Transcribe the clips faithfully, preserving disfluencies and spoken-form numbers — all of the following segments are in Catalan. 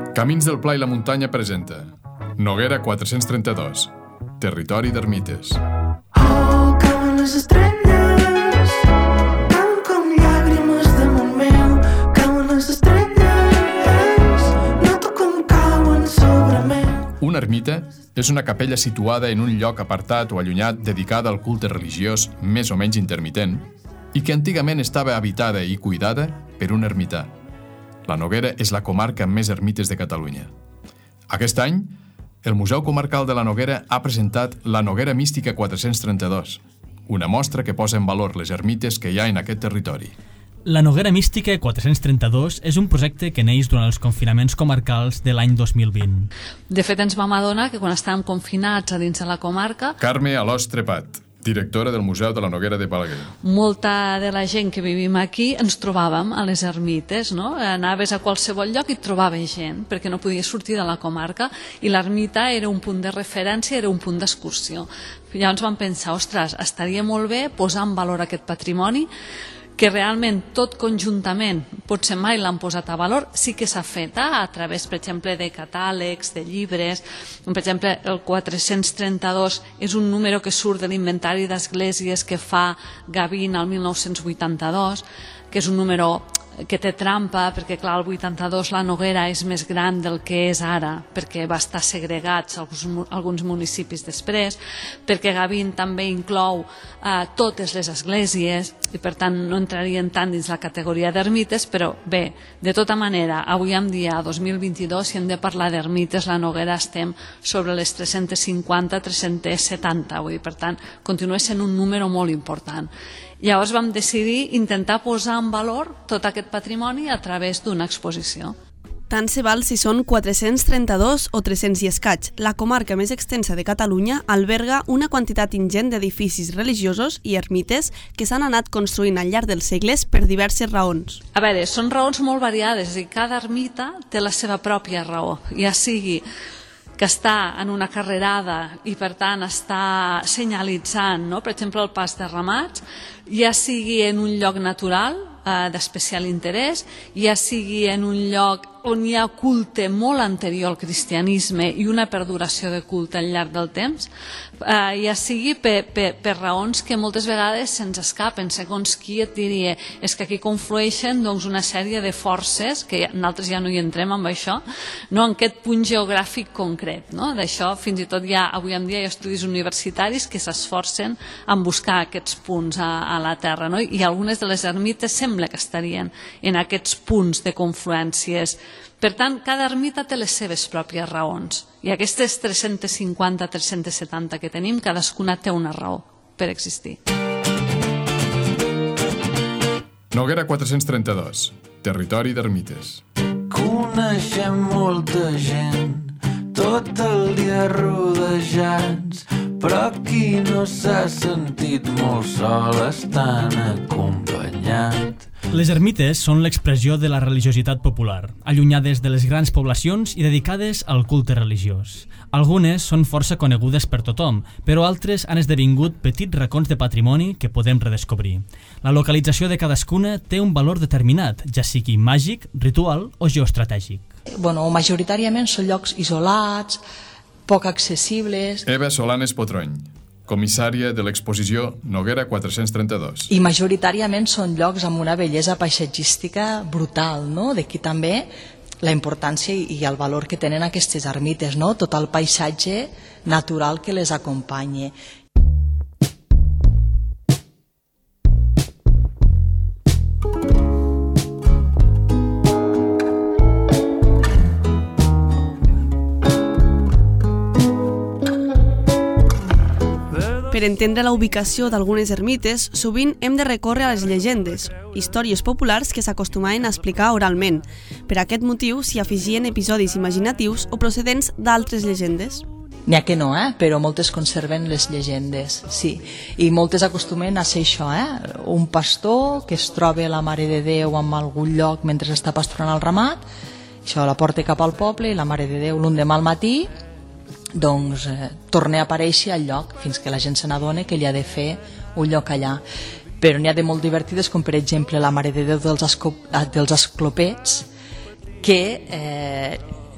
Camins del Pla i la Muntanya presenta Noguera quatre-cents trenta-dos, territori d'ermites. Oh, cauen les estrelles, cauen com llàgrimes damunt meu, cauen les estrelles, noto com cauen sobre meu. Una ermita és una capella situada en un lloc apartat o allunyat dedicada al culte religiós més o menys intermitent i que antigament estava habitada i cuidada per un ermità. La Noguera és la comarca amb més ermites de Catalunya. Aquest any, el Museu Comarcal de la Noguera ha presentat la Noguera Mística quatre-cents trenta-dos, una mostra que posa en valor les ermites que hi ha en aquest territori. La Noguera Mística quatre-cents trenta-dos és un projecte que neix durant els confinaments comarcals de l'any dos mil vint. De fet, ens vam adonar que quan estàvem confinats a dins de la comarca... Carme Alòs Trepat, directora del Museu de la Noguera de Balaguer. Molta de la gent que vivim aquí ens trobàvem a les ermites, no? Anaves a qualsevol lloc i et trobaves gent, perquè no podies sortir de la comarca, i l'ermita era un punt de referència, era un punt d'excursió. Llavors vam pensar, ostres, estaria molt bé posar en valor aquest patrimoni, que realment tot conjuntament, potser mai l'han posat a valor, sí que s'ha fet eh? a través, per exemple, de catàlegs, de llibres. Per exemple, el quatre-cents trenta-dos és un número que surt de l'inventari d'esglésies que fa Gavín al mil nou-cents vuitanta-dos, que és un número que té trampa, perquè clar, el vuitanta-dos la Noguera és més gran del que és ara, perquè va estar segregats alguns, alguns municipis després, perquè Gavín també inclou eh, totes les esglésies i per tant no entrarien tant dins la categoria d'ermites, però bé, de tota manera, avui en dia, dos mil vint-i-dos, si hem de parlar d'ermites, la Noguera estem sobre les tres-cents cinquanta a tres-cents setanta, vull dir, per tant, continua sent un número molt important. Llavors vam decidir intentar posar en valor tot aquest patrimoni a través d'una exposició. Tant se val si són quatre-cents trenta-dos o tres-cents i escaig. La comarca més extensa de Catalunya alberga una quantitat ingent d'edificis religiosos i ermites que s'han anat construint al llarg dels segles per diverses raons. A veure, són raons molt variades i cada ermita té la seva pròpia raó, ja sigui que està en una carrerada i per tant està senyalitzant, no? Per exemple, el pas de ramats, ja sigui en un lloc natural eh, d'especial interès, ja sigui en un lloc on hi ha culte molt anterior al cristianisme i una perduració de culte al llarg del temps, eh, ja sigui per, per, per raons que moltes vegades se'ns escapen, segons qui et diria, és que aquí conflueixen doncs, una sèrie de forces, que nosaltres ja no hi entrem amb això, no, en aquest punt geogràfic concret. No? D'això fins i tot hi ha, avui en dia hi ha estudis universitaris que s'esforcen en buscar aquests punts a, a la Terra, no? I algunes de les ermites sembla que estarien en aquests punts de confluències. Per tant, cada ermita té les seves pròpies raons i aquestes tres-cents cinquanta a tres-cents setanta que tenim, cadascuna té una raó per existir. Noguera quatre-cents trenta-dos, territori d'ermites. Coneixem molta gent, tot el dia rodejats, però qui no s'ha sentit molt sol estan acompanyat. Les ermites són l'expressió de la religiositat popular, allunyades de les grans poblacions i dedicades al culte religiós. Algunes són força conegudes per tothom, però altres han esdevingut petits racons de patrimoni que podem redescobrir. La localització de cadascuna té un valor determinat, ja sigui màgic, ritual o geoestratègic. Bueno, majoritàriament són llocs isolats, poc accessibles. Eva Solanes Potrony, comissària de l'exposició Noguera quatre-cents trenta-dos. I majoritàriament són llocs amb una bellesa paisatgística brutal, no? D'aquí també la importància i el valor que tenen aquestes ermites, no? Tot el paisatge natural que les acompanya. Per entendre la ubicació d'algunes ermites, sovint hem de recórrer a les llegendes, històries populars que s'acostumaven a explicar oralment. Per aquest motiu s'hi afegien episodis imaginatius o procedents d'altres llegendes. N'hi ha que no, eh? Però moltes conserven les llegendes, sí. I moltes acostumen a ser això, eh? Un pastor que es troba la Mare de Déu en algun lloc mentre està pasturant el ramat, això la porta cap al poble i la Mare de Déu l'endemà al matí doncs eh, torna a aparèixer al lloc fins que la gent se n'adona que li ha de fer un lloc allà. Però n'hi ha de molt divertides, com per exemple la Mare de Déu dels, esco, dels esclopets, que eh,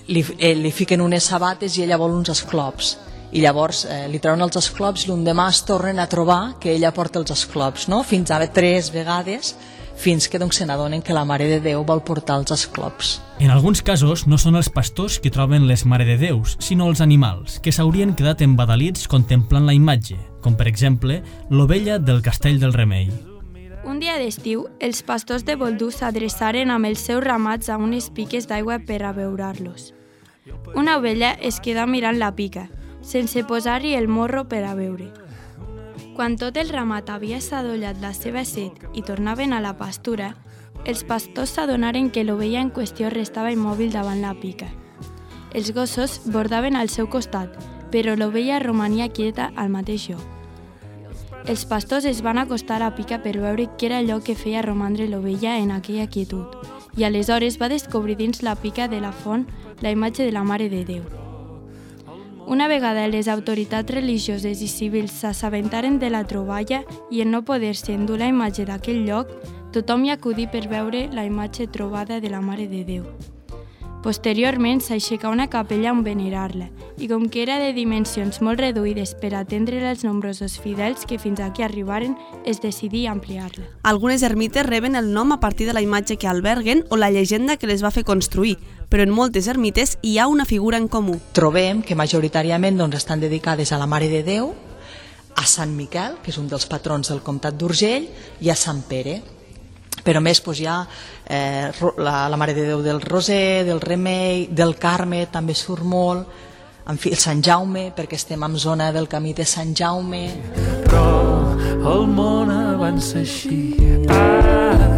li, eh, li fiquen unes sabates i ella vol uns esclops. I llavors eh, li treuen els esclops i l'endemà es tornen a trobar que ella porta els esclops, no? Fins a tres vegades, fins que doncs, se n'adonen que la Mare de Déu vol portar els esclops. En alguns casos no són els pastors qui troben les Mare de Déus, sinó els animals, que s'haurien quedat embadalits contemplant la imatge, com per exemple l'ovella del Castell del Remei. Un dia d'estiu, els pastors de Boldú s'adreçaren amb els seus ramats a unes piques d'aigua per abeurar-los. Una ovella es queda mirant la pica, sense posar-hi el morro per a beure. Quan tot el ramat havia sadollat la seva set i tornaven a la pastura, els pastors s'adonaren que l'ovella en qüestió restava immòbil davant la pica. Els gossos bordaven al seu costat, però l'ovella romania quieta al mateix lloc. Els pastors es van acostar a pica per veure què era allò que feia romandre l'ovella en aquella quietud, i aleshores va descobrir dins la pica de la font la imatge de la Mare de Déu. Una vegada les autoritats religioses i civils s'assabentaren de la troballa i en no poder-se endur la imatge d'aquell lloc, tothom hi acudí per veure la imatge trobada de la Mare de Déu. Posteriorment s'aixecà una capella on venerar-la, i com que era de dimensions molt reduïdes per atendre els nombrosos fidels que fins aquí arribaren, es decidí ampliar-la. Algunes ermites reben el nom a partir de la imatge que alberguen o la llegenda que les va fer construir, però en moltes ermites hi ha una figura en comú. Trobem que majoritàriament doncs, estan dedicades a la Mare de Déu, a Sant Miquel, que és un dels patrons del comtat d'Urgell, i a Sant Pere. Però més doncs, hi ha eh, la, la Mare de Déu del Roser, del Remei, del Carme, també surt molt, en fi, el Sant Jaume, perquè estem en zona del camí de Sant Jaume. Però el món avança així. Ah.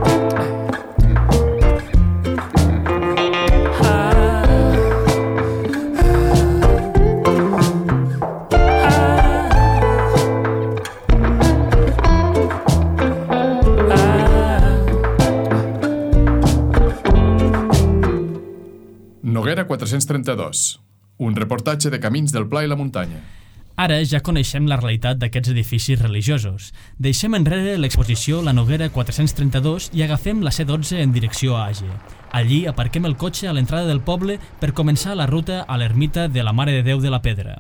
Noguera quatre-cents trenta-dos. Un reportatge de camins del Pla i la muntanya. Ara ja coneixem la realitat d'aquests edificis religiosos. Deixem enrere l'exposició La Noguera quatre-cents trenta-dos i agafem la C dotze en direcció a Age. Allí aparquem el cotxe a l'entrada del poble per començar la ruta a l'ermita de la Mare de Déu de la Pedra.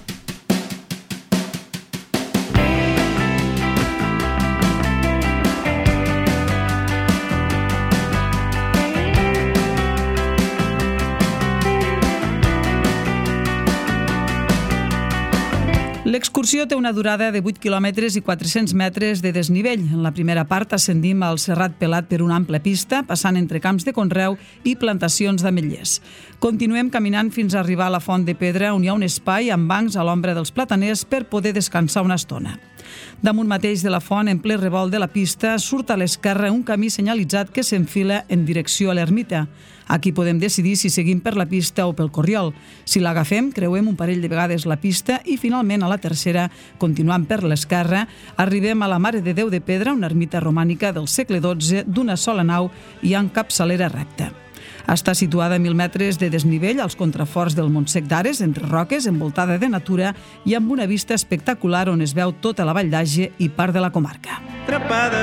L'excursió té una durada de vuit quilòmetres i quatre-cents metres de desnivell. En la primera part ascendim al Serrat Pelat per una ampla pista, passant entre camps de conreu i plantacions d'ametllers. Continuem caminant fins a arribar a la Font de Pedra, on hi ha un espai amb bancs a l'ombra dels plataners per poder descansar una estona. Damunt mateix de la font, en ple revolt de la pista, surt a l'esquerra un camí senyalitzat que s'enfila en direcció a l'ermita. Aquí podem decidir si seguim per la pista o pel corriol. Si l'agafem, creuem un parell de vegades la pista i finalment a la tercera, continuant per l'esquerra, arribem a la Mare de Déu de Pedra, una ermita romànica del segle dotze d'una sola nau i amb capçalera recta. Està situada a mil metres de desnivell als contraforts del Montsec d'Ares, entre roques, envoltada de natura i amb una vista espectacular on es veu tota la Vall d'Age i part de la comarca. Atrapada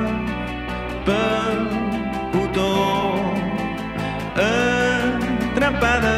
pel botó, atrapada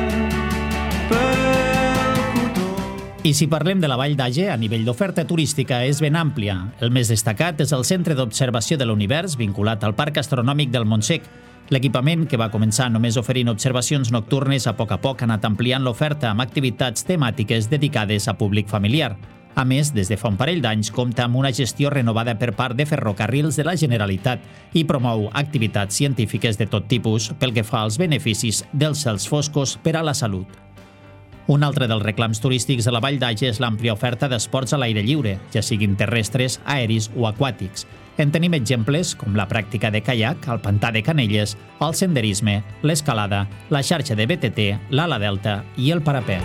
pel cotó. I si parlem de la Vall d'Age, a nivell d'oferta turística és ben àmplia. El més destacat és el Centre d'Observació de l'Univers, vinculat al Parc Astronòmic del Montsec. L'equipament, que va començar només oferint observacions nocturnes, a poc a poc ha anat ampliant l'oferta amb activitats temàtiques dedicades a públic familiar. A més, des de fa un parell d'anys, compta amb una gestió renovada per part de Ferrocarrils de la Generalitat i promou activitats científiques de tot tipus pel que fa als beneficis dels cels foscos per a la salut. Un altre dels reclams turístics a la Vall d'Age és l'àmplia oferta d'esports a l'aire lliure, ja siguin terrestres, aeris o aquàtics. En tenim exemples com la pràctica de caiac al pantà de Canelles, el senderisme, l'escalada, la xarxa de B T T, l'ala delta i el parapent.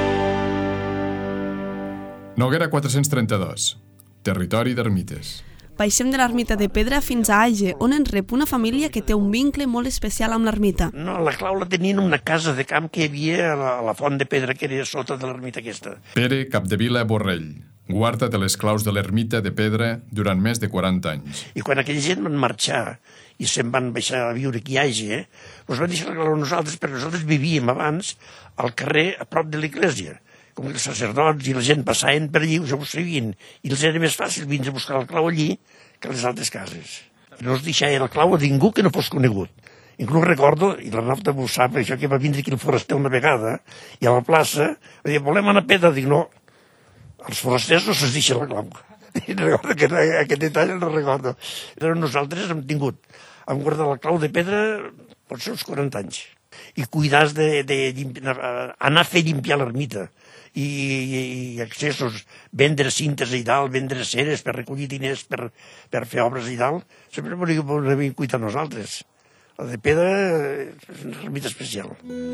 Noguera quatre-cents trenta-dos. Territori d'ermites. Baixem de l'ermita de Pedra fins a Age, on ens rep una família que té un vincle molt especial amb l'ermita. No, la clau la tenien en una casa de camp que hi havia a la, a la font de pedra que era sota de l'ermita aquesta. Pere Capdevila Borrell, guarda de les claus de l'ermita de Pedra durant més de quaranta anys. I quan aquella gent van marxar i se'n van baixar a viure aquí a Age, eh, ens van deixar la clau a nosaltres, perquè nosaltres vivíem abans al carrer a prop de l'església. Com els sacerdots i la gent passaven per allí, ho sabien, i els era més fàcil vindre a buscar el clau allí que a les altres cases. No es deixava el clau a ningú que no fos conegut. Inclús recordo, i la Nafta ho sap, això que va vindre aquí el foraster una vegada, i a la plaça, va dir, volem anar a Pedra? Dic, no, als forasters no se'ls deixa la clau. I recordo que aquest detall no recordo. Però nosaltres hem tingut, hem guardat la clau de Pedra pot ser uns quaranta anys. I cuidar de, de, de anar a fer llimpiar l'ermita. I, i, i accessos, vendre cintes i dalt, vendre ceres per recollir diners per, per fer obres i dalt, sempre volem cuidar nosaltres. La de Pedra és una ermita especial.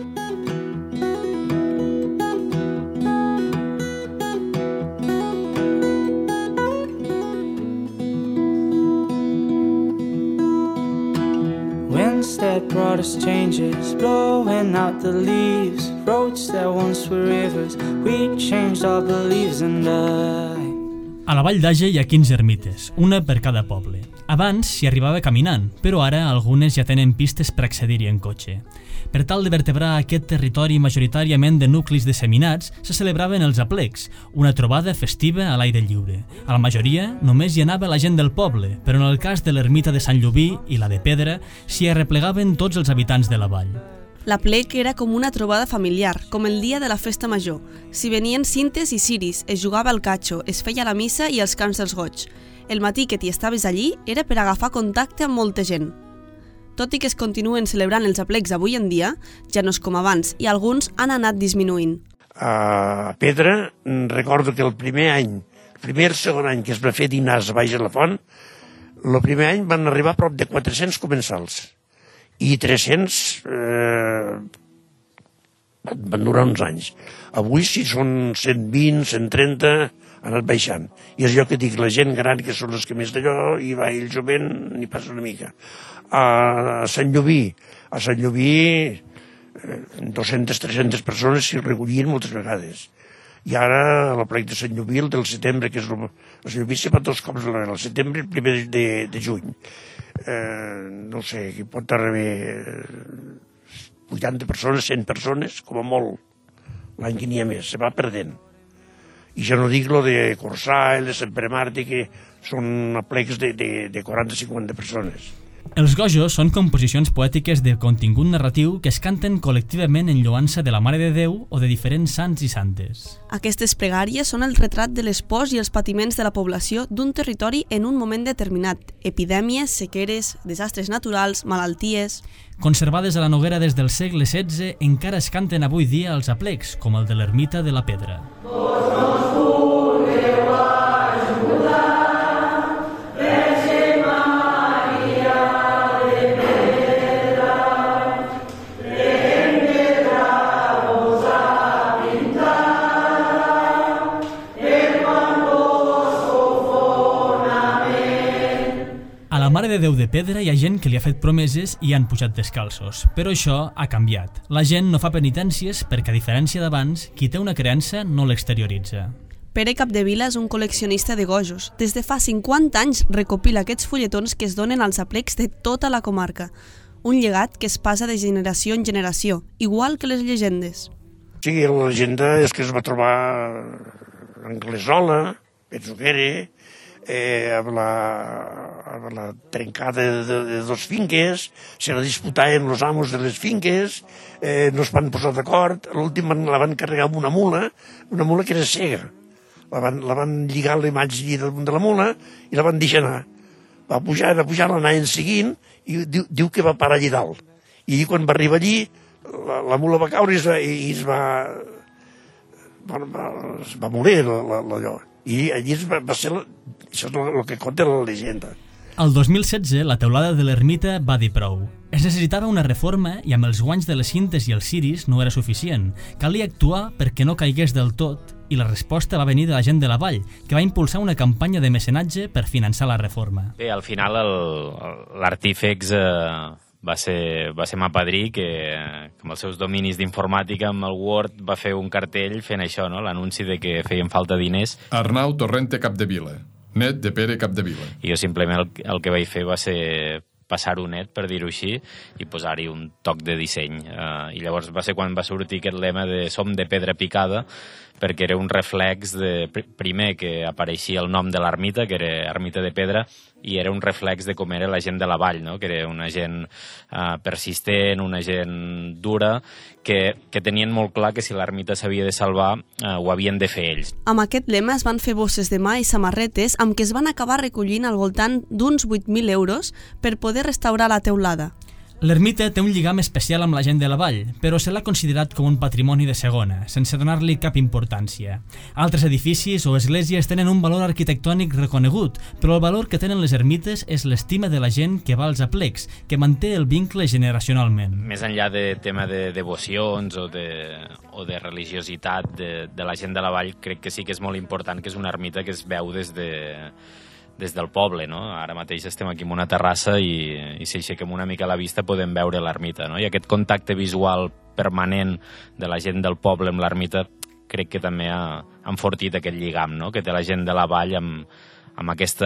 Winds that brought us changes, blowing out the leaves. Roads that once were rivers, we changed our beliefs and I... A la Vall d'Age hi ha quinze ermites, una per cada poble. Abans s'hi arribava caminant, però ara algunes ja tenen pistes per accedir-hi en cotxe. Per tal de vertebrar aquest territori majoritàriament de nuclis disseminats, se celebraven els aplecs, una trobada festiva a l'aire lliure. A la majoria només hi anava la gent del poble, però en el cas de l'ermita de Sant Llubí i la de Pedra s'hi arreplegaven tots els habitants de la vall. L'aplec era com una trobada familiar, com el dia de la festa major. S'hi venien cintes i ciris, es jugava al catxo, es feia la missa i els cants dels goig. El matí que t'hi estaves allí era per agafar contacte amb molta gent. Tot i que es continuen celebrant els aplecs avui en dia, ja no és com abans, i alguns han anat disminuint. A Pedra, recordo que el primer any, el primer segon any que es va fer dinars a baix de la font, el primer any van arribar a prop de quatre-cents comensals. I tres-cents eh, van durar uns anys. Avui, si són cent vint, cent trenta, han anat baixant. I és allò que dic, la gent gran, que són els que més d'allò, i va, i el jovent n'hi passa una mica. A Sant Llubí, a Sant Llubí, eh, dues-centes, tres-centes persones s'hi recollien moltes vegades. I ara, a la plec de Sant Llubí, el del setembre, que és el... A Sant Llubí se fa dos cops a l'any, el setembre i el primer de, de juny. Eh, no sé, que pot arribar vuitanta persones, cent persones, com a molt. L'any que n'hi ha més, se va perdent. I ja no dic lo de Corçà, el de Sant Pere Màrtir, que són aplecs de, de, de quaranta a cinquanta persones. Els gojos són composicions poètiques de contingut narratiu que es canten col·lectivament en lloança de la Mare de Déu o de diferents sants i santes. Aquestes pregàries són el retrat de l'espòs i els patiments de la població d'un territori en un moment determinat: epidèmies, sequeres, desastres naturals, malalties... Conservades a la Noguera des del segle setze, encara es canten avui dia als aplecs, com el de l'ermita de la Pedra. A la Mare de Déu de Pedra hi ha gent que li ha fet promeses i han pujat descalços, però això ha canviat. La gent no fa penitències perquè, a diferència d'abans, qui té una creença no l'exterioritza. Pere Capdevila és un col·leccionista de gojos. Des de fa cinquanta anys recopila aquests fulletons que es donen als aplecs de tota la comarca. Un llegat que es passa de generació en generació, igual que les llegendes. Sí, la llegenda és que es va trobar Anglesola, Petzuquere, eh, amb, la, amb la trencada de, de dos finques, se la disputaven els amos de les finques, eh, no es van posar d'acord, l'últim la van carregar amb una mula, una mula que era cega. La van, la van lligar a l'imatge de la mula i la van deixar anar. Va pujar, va pujar, l'anaven seguint i diu, diu que va parar allà dalt. I quan va arribar allí, la, la mula va caure i es va, i es va, va, va, es va morir allò. I allí es va, va ser, això és el que conta la llegenda. El dos mil setze, la teulada de l'ermita va dir prou. Es necessitava una reforma i amb els guanys de les cintes i els ciris no era suficient. Calia actuar perquè no caigués del tot i la resposta va venir de la gent de la vall, que va impulsar una campanya de mecenatge per finançar la reforma. Bé, al final l'Artífex eh, va ser, va ser ma padrí, que, que amb els seus dominis d'informàtica, amb el Word, va fer un cartell fent això, no? L'anunci de que feien falta diners. Arnau Torrente Capdevila, net de Pere Capdevila. I jo simplement el, el que vaig fer va ser passar-ho net, per dir-ho així, i posar-hi un toc de disseny. Uh, I llavors va ser quan va sortir aquest lema de Som de pedra picada, perquè era un reflex de, primer, que apareixia el nom de l'ermita, que era ermita de pedra, i era un reflex de com era la gent de la vall, no? Que era una gent uh, persistent, una gent dura, que, que tenien molt clar que si l'ermita s'havia de salvar, uh, ho havien de fer ells. Amb aquest lema es van fer bosses de mà i samarretes amb què es van acabar recollint al voltant d'uns vuit mil euros per poder restaurar la teulada. L'ermita té un lligam especial amb la gent de la vall, però se l'ha considerat com un patrimoni de segona, sense donar-li cap importància. Altres edificis o esglésies tenen un valor arquitectònic reconegut, però el valor que tenen les ermites és l'estima de la gent que va als aplecs, que manté el vincle generacionalment. Més enllà de tema de devocions o de, o de religiositat de, de la gent de la vall, crec que sí que és molt important que és una ermita que es veu des de... des del poble, no? Ara mateix estem aquí en una terrassa i, i si aixequem una mica la vista podem veure l'ermita, no? I aquest contacte visual permanent de la gent del poble amb l'ermita crec que també ha enfortit aquest lligam, no? Que té la gent de la vall amb, amb, aquesta,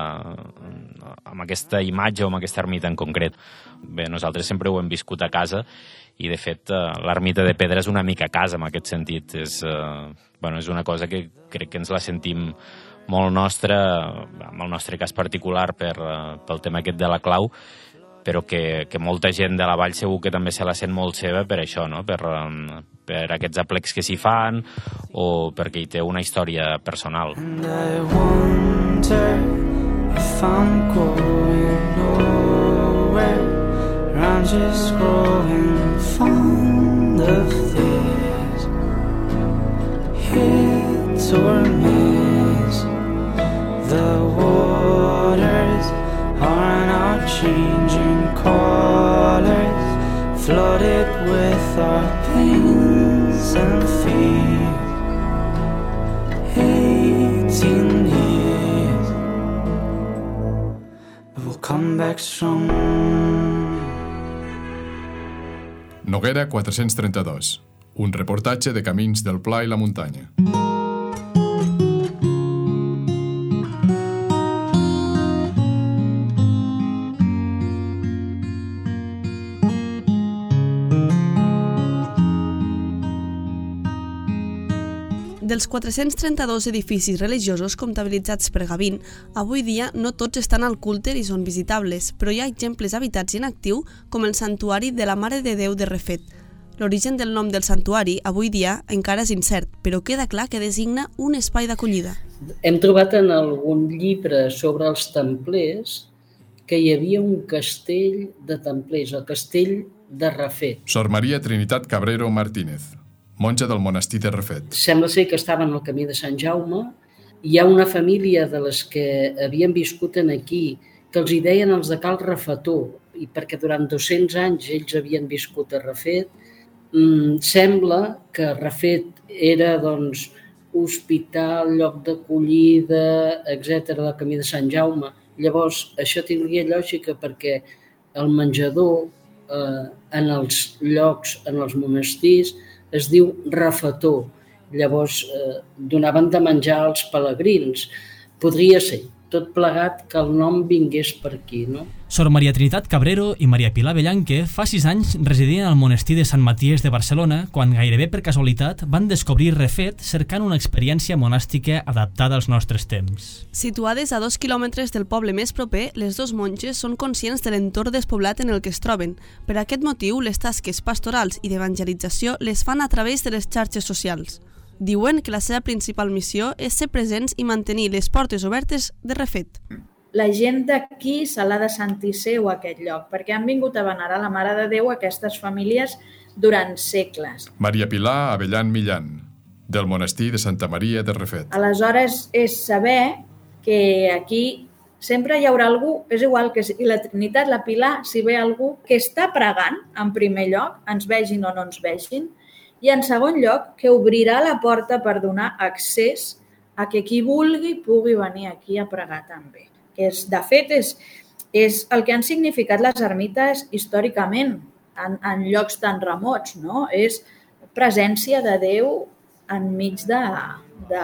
amb aquesta imatge o amb aquesta ermita en concret. Bé, nosaltres sempre ho hem viscut a casa i, de fet, l'ermita de pedra és una mica casa en aquest sentit. És, eh, bueno, és una cosa que crec que ens la sentim molt nostre, en el nostre cas particular per, pel tema aquest de la clau, però que, que molta gent de la vall segur que també se la sent molt seva per això, no? per, per aquests aplecs que s'hi fan o perquè hi té una història personal. And I wonder if I'm going nowhere, or I'm just growing fond of this. Hits or miss, the waters are now changing colors, flooded with our pains and fear. Eighteen years, but we'll come back strong. Noguera quatre-cents trenta-dos. Un reportatge de camins del Pla i la muntanya. Dels quatre-cents trenta-dos edificis religiosos comptabilitzats per Gavín, avui dia no tots estan al culte i són visitables, però hi ha exemples habitats en actiu com el santuari de la Mare de Déu de Refet. L'origen del nom del santuari avui dia encara és incert, però queda clar que designa un espai d'acollida. Hem trobat en algun llibre sobre els templers que hi havia un castell de templers, el castell de Refet. Sor Maria Trinitat Cabrero Martínez, monja del monestir de Refet. Sembla ser que estaven al camí de Sant Jaume. Hi ha una família de les que havien viscut en aquí que els hi deien els de Cal Refetó, i perquè durant dos-cents anys ells havien viscut a Refet. Mm, sembla que Refet era doncs, hospital, lloc d'acollida, etcètera del camí de Sant Jaume. Llavors, això tindria lògica perquè el menjador eh, en els llocs, en els monestirs, es diu refetó. Llavors eh, donaven de menjar als pelegrins. Podria ser, tot plegat, que el nom vingués per aquí, no? Sor Maria Trinitat Cabrero i Maria Pilar Bellanque fa sis anys residien al monestir de Sant Maties de Barcelona quan gairebé per casualitat van descobrir Refet cercant una experiència monàstica adaptada als nostres temps. Situades a dos quilòmetres del poble més proper, les dos monges són conscients de l'entorn despoblat en el que es troben. Per aquest motiu, les tasques pastorals i d'evangelització les fan a través de les xarxes socials. Diuen que la seva principal missió és ser presents i mantenir les portes obertes de Refet. La gent d'aquí se l'ha de sentir seu aquest lloc, perquè han vingut a venerar la Mare de Déu aquestes famílies durant segles. Maria Pilar Avellan Millán, del monestir de Santa Maria de Refet. Aleshores, és saber que aquí sempre hi haurà algú, és igual que si la Trinitat, la Pilar, si ve algú que està pregant, en primer lloc, ens vegin o no ens vegin, i en segon lloc que obrirà la porta per donar accés a que qui vulgui pugui venir aquí a pregar també. Que és, de fet, és, és el que han significat les ermites històricament en, en llocs tan remots, no? És presència de Déu enmig de, de...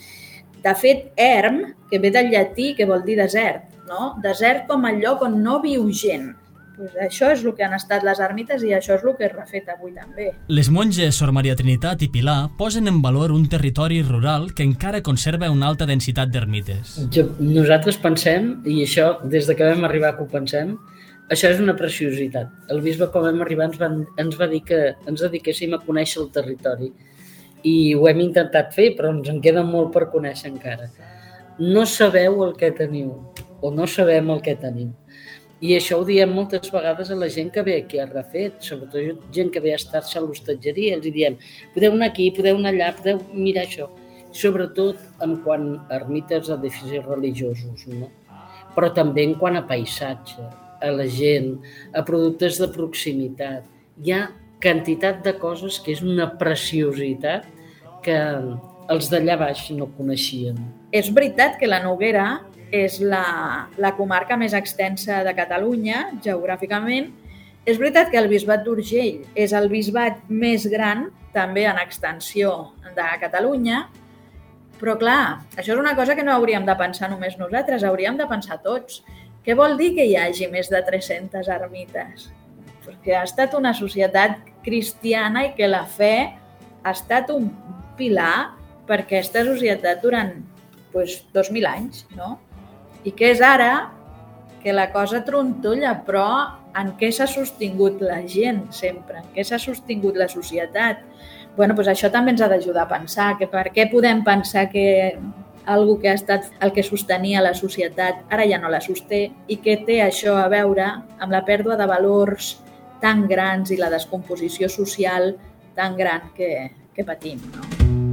De fet, erm, que ve del llatí, que vol dir desert, no? Desert com el lloc on no viu gent. Pues això és el que han estat les ermites i això és el que és refet avui també. Les monges Sor Maria Trinitat i Pilar posen en valor un territori rural que encara conserva una alta densitat d'ermites. Nosaltres pensem, i això des de que vam arribar que ho pensem, això és una preciositat. El bisbe quan vam arribar ens, van, ens va dir que ens dediquéssim a conèixer el territori i ho hem intentat fer, però ens en queda molt per conèixer encara. No sabeu el que teniu o no sabem el que tenim. I això ho diem moltes vegades a la gent que ve aquí a Refet, sobretot gent que ve a estar-se a l'hostatgeria. Els diem, podeu anar aquí, podeu anar allà, podeu mirar això. Sobretot en quant a ermites, a edificis religiosos, no? Però també en quant a paisatge, a la gent, a productes de proximitat. Hi ha quantitat de coses que és una preciositat que els d'allà baix no coneixien. És veritat que la Noguera és la, la comarca més extensa de Catalunya, geogràficament. És veritat que el bisbat d'Urgell és el bisbat més gran, també en extensió de Catalunya, però clar, això és una cosa que no hauríem de pensar només nosaltres, hauríem de pensar tots. Què vol dir que hi hagi més de tres-centes ermites? Perquè ha estat una societat cristiana i que la fe ha estat un pilar per aquesta societat durant doncs, dos mil anys, no? I que és ara que la cosa trontolla, però en què s'ha sostingut la gent sempre? En què s'ha sostingut la societat? Bueno, doncs això també ens ha d'ajudar a pensar, que per què podem pensar que algo que ha estat el que sostenia la societat ara ja no la sosté i que té això a veure amb la pèrdua de valors tan grans i la descomposició social tan gran que, que patim, no?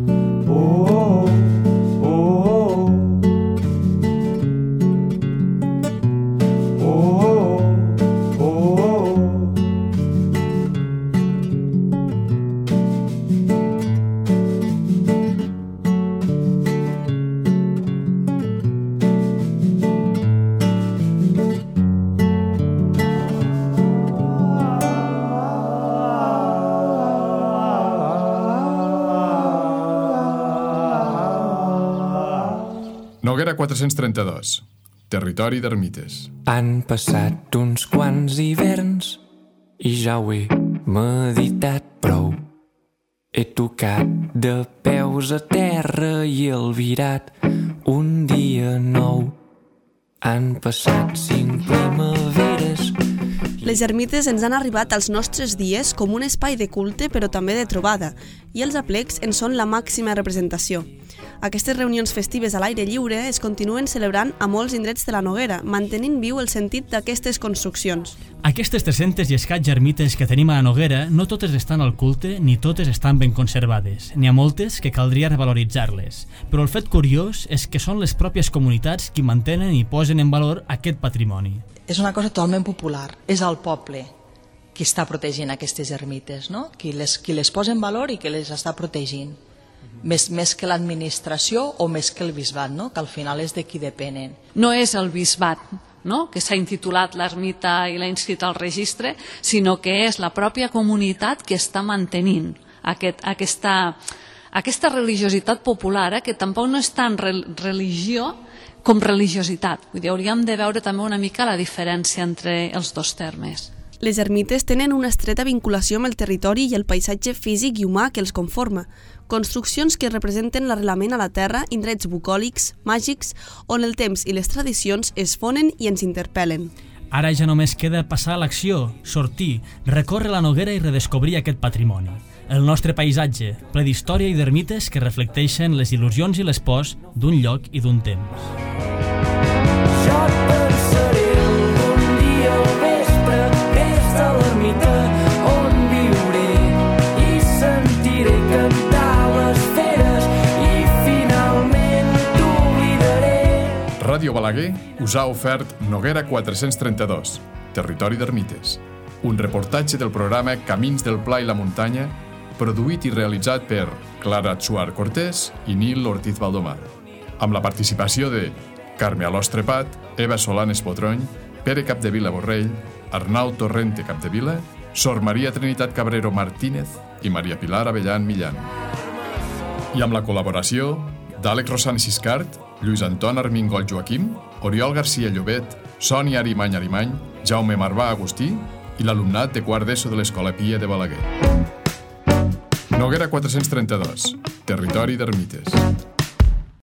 Oh, oh, oh. Noguera quatre-cents trenta-dos. Territori d'ermites. Han passat uns quants hiverns i ja ho he meditat prou. He tocat de peus a terra i he albirat un dia nou. Han passat cinc primaveres. Les ermites ens han arribat als nostres dies com un espai de culte però també de trobada, i els aplecs en són la màxima representació. Aquestes reunions festives a l'aire lliure es continuen celebrant a molts indrets de la Noguera, mantenint viu el sentit d'aquestes construccions. Aquestes tres-centes i escaig ermites que tenim a la Noguera no totes estan al culte ni totes estan ben conservades. N'hi ha moltes que caldria revaloritzar-les, però el fet curiós és que són les pròpies comunitats qui mantenen i posen en valor aquest patrimoni. És una cosa totalment popular, és el poble qui està protegint aquestes ermites, no? Qui les, qui les posa en valor i qui les està protegint. Més, més que l'administració o més que el bisbat, no? Que al final és de qui depenen. No és el bisbat, no? Que s'ha intitulat l'ermita i l'ha inscrit al registre, sinó que és la pròpia comunitat que està mantenint aquest, aquesta, aquesta religiositat popular, eh? Que tampoc no és tant religió com religiositat. Vull dir, hauríem de veure també una mica la diferència entre els dos termes. Les ermites tenen una estreta vinculació amb el territori i el paisatge físic i humà que els conforma. Construccions que representen l'arrelament a la terra, indrets bucòlics, màgics, on el temps i les tradicions es fonen i ens interpel·len. Ara ja només queda passar a l'acció, sortir, recórrer la Noguera i redescobrir aquest patrimoni. El nostre paisatge, ple d'història i d'ermites que reflecteixen les il·lusions i les pors d'un lloc i d'un temps. Jo et pensaré algun dia al vespre des de l'ermita on viuré i sentiré cantar les feres i finalment t'oblidaré. Ràdio Balaguer us ha ofert Noguera quatre-cents trenta-dos, Territori d'ermites, un reportatge del programa Camins del Pla i la Muntanya produït i realitzat per Clara Tsuar Cortés i Nil Ortiz Valdomar, amb la participació de Carme Alòs Trepat, Eva Solanes Potrony, Pere Capdevila Borrell, Arnau Torrente Capdevila, Sor Maria Trinitat Cabrero Martínez i Maria Pilar Avellán Millán. I amb la col·laboració d'Àlex Rosani Siscart, Lluís Anton Armingol Joaquim, Oriol García Llobet, Sònia Arimany Arimany, Jaume Marbà Agustí i l'alumnat de quart d'ESO de l'Escola Pia de Balaguer. Noguera quatre-cents trenta-dos, territori d'ermites.